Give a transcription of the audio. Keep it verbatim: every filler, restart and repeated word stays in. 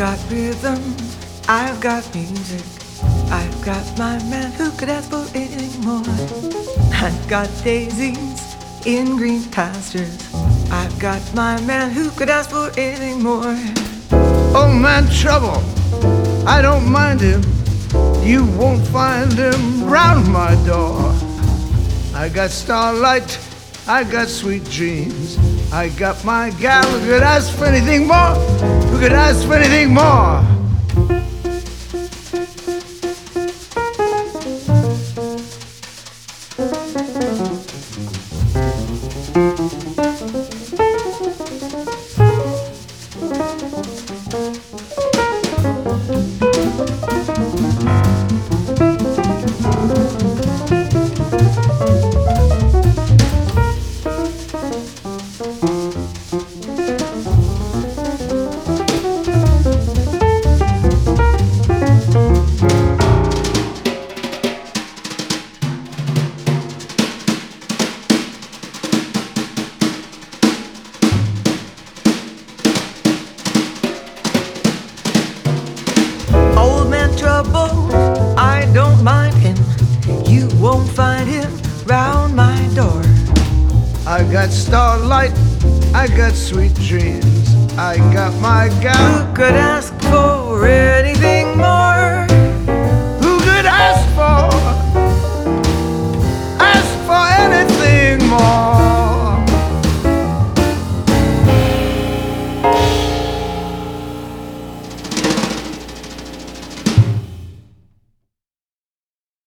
got rhythm, I've got music, I've got my man who could ask for anything more. I've got daisies in green pastures, I've got my man who could ask for anything more. Old man Trouble, I don't mind him, you won't find him round my door. I got starlight, I got sweet dreams, I got my gal who could ask for anything more, who could ask for anything more. I don't mind him, you won't find him round my door. I got starlight, I got sweet dreams, I got my gal who could ask for anything